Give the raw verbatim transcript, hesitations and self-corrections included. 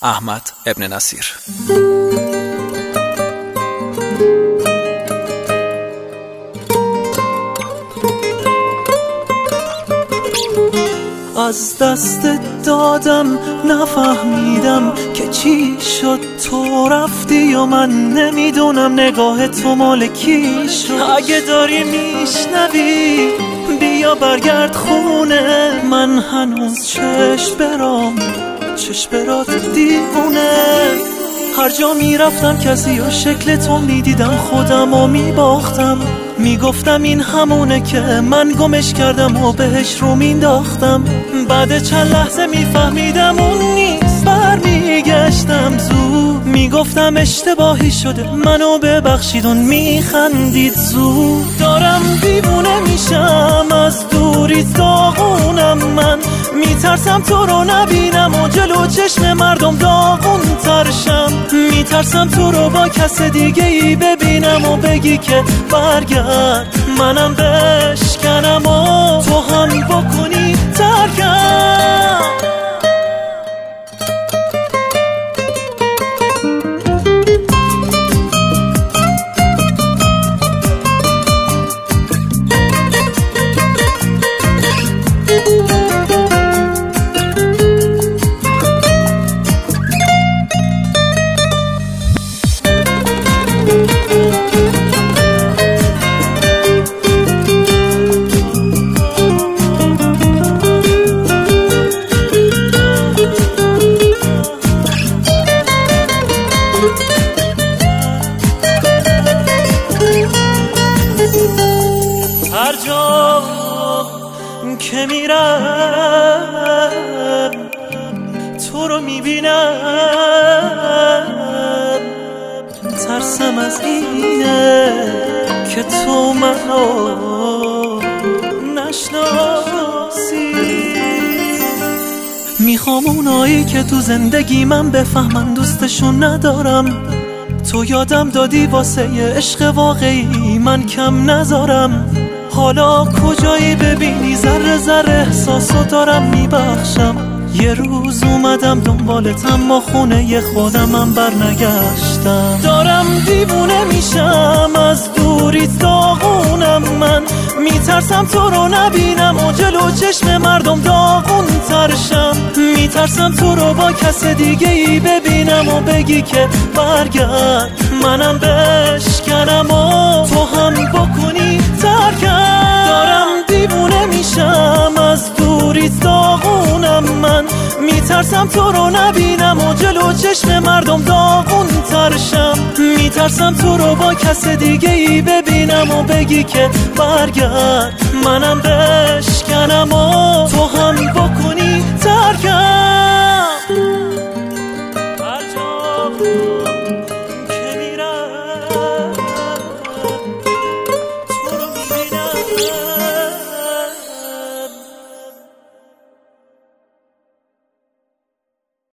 احمد ابن نصیر. از دست دادم نفهمیدم که چی شد، تو رفتی و من نمیدونم نگاه تو مال کی شد. اگه داری میشنوی بیا برگرد خونه، من هنوز چشم برام چشم برات دیوونه. هر جا میرفتم کسی و شکل تو میدیدم، خودم و میباختم، میگفتم این همونه که من گمش کردم و بهش رو مینداختم. بعد چند لحظه میفهمیدم اون نیست، برمیگشتم زود، میگفتم اشتباهی شده منو ببخشید، اون میخندید زود. دارم دیوونه میشم از دوری، داغونم من، میترسم تو رو نبینم و جلو چشم مردم داغون ترشم، میترسم تو رو با کس دیگه ای ببینم و بگی که برگرد، منم بشکنم و تو هم بکنی ترکم. هر جا که میرم تو رو میبینم، ترسم از اینه که تو منو نشناسی. میخوام اونایی که تو زندگی من بفهمن دوستشون ندارم، تو یادم دادی واسه عشق واقعی من کم نذارم. حالا کجایی ببینی ذره ذره احساسو دارم میبخشم. یه روز اومدم دنبالت اما خونه خودم من برنگشتم. دارم دیوونه میشم از دوری، داغونم من، میترسم تو رو نبینم و جلو چشم مردم داغون ترشم، میترسم تو رو با کس دیگه ای ببینم و بگی که برگرد، منم بشکنم و تو هم بکنی ترکم. دارم دیوونه میشم از دوری، داغونم من، میترسم تو رو نبینم و جلو چشم مردم داغون ترشم، میترسم تو رو با کس دیگه ای ببینم و بگی که برگرد، منم بشکنم و تو هم بکنی ترکم.